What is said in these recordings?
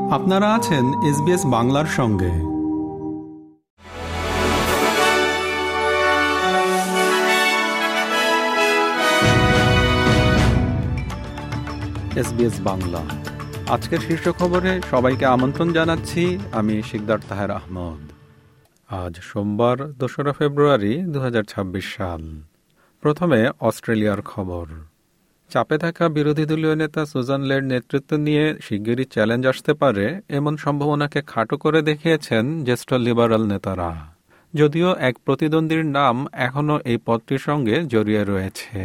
আপনারা আছেন SBS বাংলার সঙ্গে। SBS বাংলা আজকের শীর্ষ খবরে সবাইকে আমন্ত্রণ জানাচ্ছি। আমি শিকদার তাহের আহমদ। আজ সোমবার 2 ফেব্রুয়ারি 2026 সাল। প্রথমে অস্ট্রেলিয়ার খবর। চাপে থাকা বিরোধী দলীয় নেতা সুজান লের নেতৃত্ব নিয়ে শিগগিরই চ্যালেঞ্জ আসতে পারে এমন সম্ভাবনাকে খাটো করে দেখিয়েছেন জ্যেষ্ঠ লিবারাল নেতারা, যদিও এক প্রতিদ্বন্দ্বীর নাম এখনও এই পদটির সঙ্গে জড়িয়ে রয়েছে।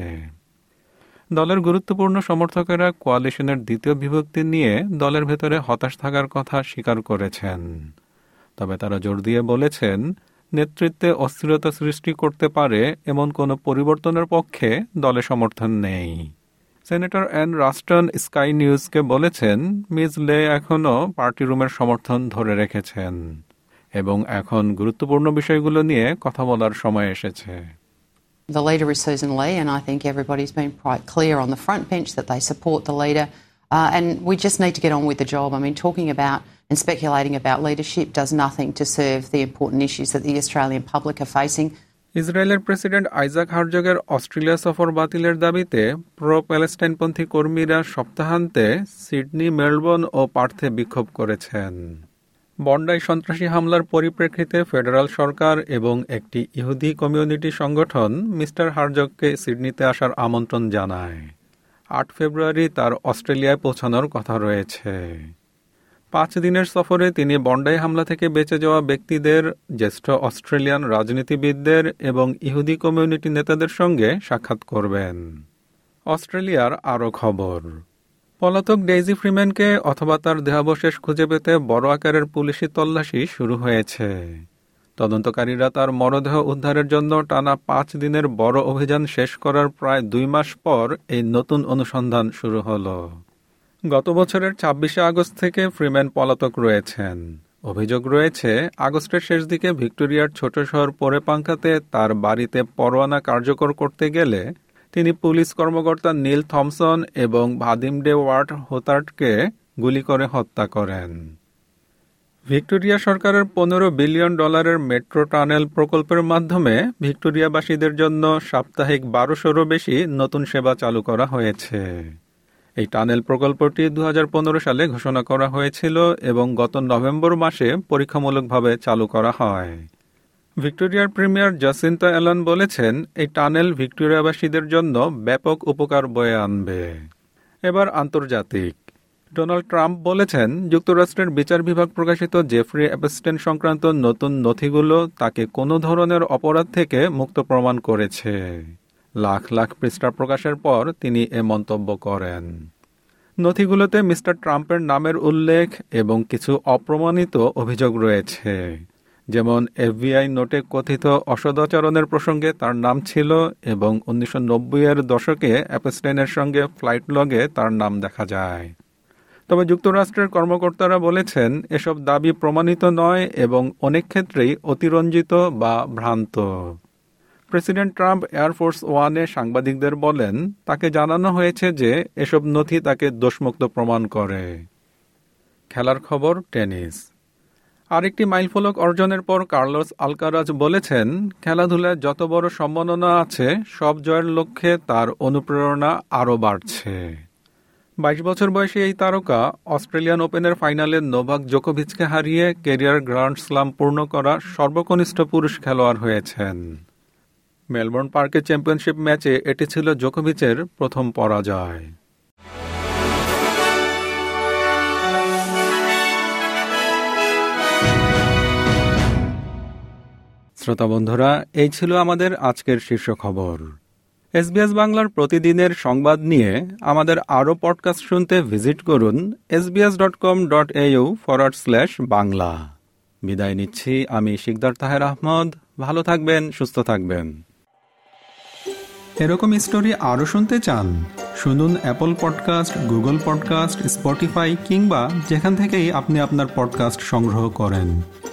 দলের গুরুত্বপূর্ণ সমর্থকেরা কোয়ালিশনের দ্বিতীয় বিভক্তি নিয়ে দলের ভেতরে হতাশ থাকার কথা স্বীকার করেছেন, তবে তারা জোর দিয়ে বলেছেন নেতৃত্বে অস্থিরতা সৃষ্টি করতে পারে এমন কোনো পরিবর্তনের পক্ষে দলে সমর্থন নেই। সেনেটর অ্যান রাস্টন স্কাই নিউজকে বলেছেন মিস লে এখনও পার্টি রুমের সমর্থন ধরে রেখেছেন এবং এখন গুরুত্বপূর্ণ বিষয়গুলো নিয়ে কথা বলার সময় এসেছে। The leader is Susan Lee, and I think everybody's been quite clear on the front bench that they support the leader, and we just need to get on with the job. I mean, talking about and speculating about leadership does nothing to serve the important issues that the Australian public are facing. ইসরায়েলের president Isaac হারজগের Australia সফর বাতিলের দাবিতে pro প্যালেস্টাইনপন্থী কর্মীরা সপ্তাহান্তে Sydney, Melbourne ও পার্থে বিক্ষোভ করেছেন। Bondi সন্ত্রাসী হামলার পরিপ্রেক্ষিতে ফেডারাল সরকার এবং একটি ইহুদি কমিউনিটি সংগঠন মিস্টার হারজগকে সিডনিতে আসার আমন্ত্রণ জানায়। 8 ফেব্রুয়ারি তার অস্ট্রেলিয়ায় পৌঁছানোর কথা রয়েছে। 5 দিনের সফরে তিনি বন্ডাই হামলা থেকে বেঁচে যাওয়া ব্যক্তিদের, জ্যেষ্ঠ অস্ট্রেলিয়ান রাজনীতিবিদদের এবং ইহুদি কমিউনিটি নেতাদের সঙ্গে সাক্ষাৎ করবেন। অস্ট্রেলিয়ার আরও খবর। পলাতক ডেইজি ফ্রিম্যানকে অথবা তার দেহাবশেষ খুঁজে পেতে বড় আকারের পুলিশি তল্লাশি শুরু হয়েছে। তদন্তকারীরা তার মরদেহ উদ্ধারের জন্য টানা 5 দিনের বড় অভিযান শেষ করার প্রায় 2 মাস পর এই নতুন অনুসন্ধান শুরু হলো। গত বছরের 26 আগস্ট থেকে ফ্রিম্যান পলাতক রয়েছেন। অভিযোগ রয়েছে আগস্টের শেষ দিকে ভিক্টোরিয়ার ছোট শহর পোরেপাঙ্কাতে তার বাড়িতে পরোয়ানা কার্যকর করতে গেলে তিনি পুলিশ কর্মকর্তা নীল থমসন এবং ভাদিম ডে ওয়ার্ট হোতার্টকে গুলি করে হত্যা করেন। ভিক্টোরিয়া সরকারের $15 বিলিয়ন মেট্রো টানেল প্রকল্পের মাধ্যমে ভিক্টোরিয়াবাসীদের জন্য সাপ্তাহিক 1200-রও বেশি নতুন সেবা চালু করা হয়েছে। এই টানেল প্রকল্পটি 2015 সালে ঘোষণা করা হয়েছিল এবং গত নভেম্বর মাসে পরীক্ষামূলকভাবে চালু করা হয়। ভিক্টোরিয়ার প্রিমিয়ার জাসিন্তা অ্যালান বলেছেন এই টানেল ভিক্টোরিয়াবাসীদের জন্য ব্যাপক উপকার বয়ে আনবে। এবার আন্তর্জাতিক। ডোনাল্ড ট্রাম্প বলেছেন যুক্তরাষ্ট্রের বিচার বিভাগ প্রকাশিত জেফ্রি অ্যাপস্টেইন সংক্রান্ত নতুন নথিগুলো তাকে কোনো ধরনের অপরাধ থেকে মুক্ত প্রমাণ করেছে। লাখ লাখ পৃষ্ঠা প্রকাশের পর তিনি এ মন্তব্য করেন। নথিগুলোতে মিস্টার ট্রাম্পের নামের উল্লেখ এবং কিছু অপ্রমাণিত অভিযোগ রয়েছে, যেমন FBI নোটে কথিত অসদাচরণের প্রসঙ্গে তার নাম ছিল এবং 1990-এর দশকে অ্যাপস্টেইনের সঙ্গে ফ্লাইট লগে তার নাম দেখা যায়। তবে যুক্তরাষ্ট্রের কর্মকর্তারা বলেছেন এসব দাবি প্রমাণিত নয় এবং অনেক ক্ষেত্রেই অতিরঞ্জিত বা ভ্রান্ত। প্রেসিডেন্ট ট্রাম্প এয়ারফোর্স ওয়ানে সাংবাদিকদের বলেন তাকে জানানো হয়েছে যে এসব নথি তাকে দোষমুক্ত প্রমাণ করে। খেলার খবর। টেনিস। আরেকটি মাইলফলক অর্জনের পর কার্লোস আলকারাজ বলেছেন খেলাধুলায় যত বড় সম্মাননা আছে সব জয়ের লক্ষ্যে তার অনুপ্রেরণা আরও বাড়ছে। 22 বছর বয়সী এই তারকা অস্ট্রেলিয়ান ওপেনের ফাইনালে নোভাক জোকোভিচকে হারিয়ে ক্যারিয়ার গ্র্যান্ড স্লাম পূর্ণ করা সর্বকনিষ্ঠ পুরুষ খেলোয়াড় হয়েছেন। মেলবোর্ন পার্কে চ্যাম্পিয়নশিপ ম্যাচে এটি ছিল জোকোভিচের প্রথম পরাজয়। শ্রোতা বন্ধুরা, এই ছিল আমাদের আজকের শীর্ষ খবর। SBS বাংলার প্রতিদিনের সংবাদ নিয়ে আমাদের আরও পডকাস্ট শুনতে ভিজিট করুন sbs.com.au/বাংলা। বিদায় নিচ্ছি আমি শিকদার তাহের আহমদ। ভালো থাকবেন, সুস্থ থাকবেন। এরকম স্টোরি আরও শুনতে চান? শুনুন Apple podcast, Google podcast, Spotify কিংবা যেখান থেকেই আপনি আপনার পডকাস্ট সংগ্রহ করেন।